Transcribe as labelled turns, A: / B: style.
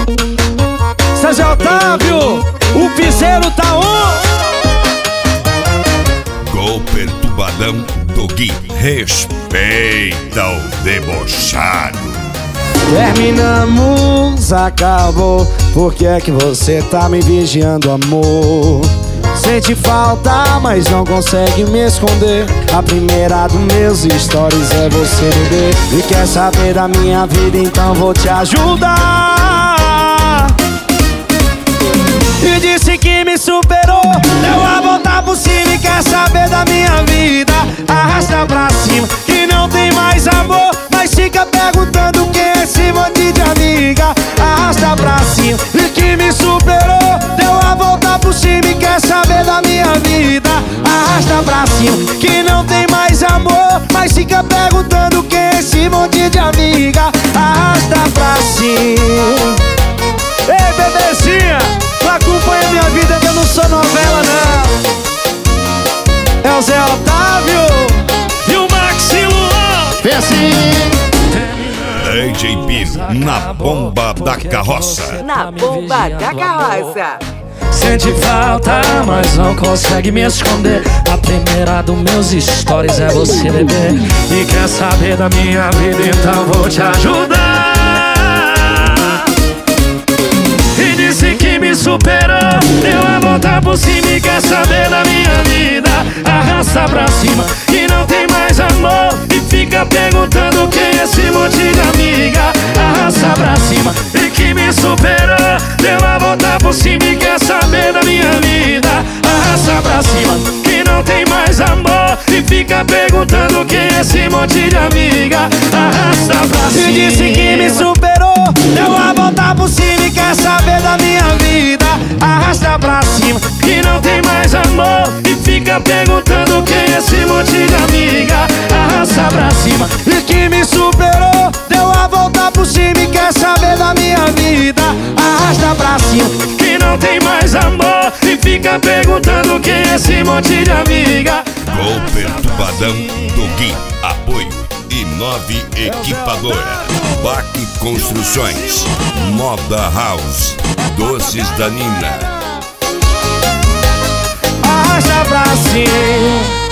A: César Otávio, o piseiro tá on.
B: Gol perturbadão do Gui. Respeita o debochado.
A: Terminamos, acabou. Por que é que você tá me vigiando, amor? Sente falta, mas não consegue me esconder. A primeira dos meus stories é você, bebê. E quer saber da minha vida, então vou te ajudar. E disse que me superou, deu a volta por cima e quer saber da minha vida. Arrasta pra cima, que não tem mais amor, mas fica perguntando quem é esse monte de amiga. Arrasta pra cima, e que me superou, deu a volta por cima e quer saber da minha vida. Arrasta pra cima, que não tem mais amor, mas fica perguntando quem é esse monte de amiga. Arrasta pra cima. Ei, bebezinha, não acompanha minha vida que eu não sou novela, não. É o Zé Otávio e o Maxi Luan. Vem assim.
B: DJ Pino, na bomba da carroça.
C: Na bomba da carroça.
A: Sente falta, mas não consegue me esconder. A primeira dos meus stories é você, bebê. E quer saber da minha vida, então vou te ajudar. E disse que me superou, deu a volta por cima e quer saber da minha vida. Arrasta pra cima, que não tem mais amor, e fica perguntando quem é esse monte de amiga. Arrasta pra cima, e que me superou, deu a volta por cima e quer saber da minha vida. Arrasta pra cima, que não tem mais amor, e fica perguntando quem é esse monte de amiga. Arrasta pra cima. E disse que me superou, deu a volta por cima e quer saber da minha vida. Arrasta pra cima, que não tem mais amor, e fica perguntando quem é esse monte de amiga. Arrasta pra cima, e que me superou, deu a volta por cima e quer saber da minha vida. Arrasta pra cima, que não tem mais amor, e fica perguntando quem é esse monte de amiga.
B: Gol perturbadão do Gui. Apoio I9 Equipadora, Baque Construções, Moda House, Doces da Nina.
A: Arrasta pra cima.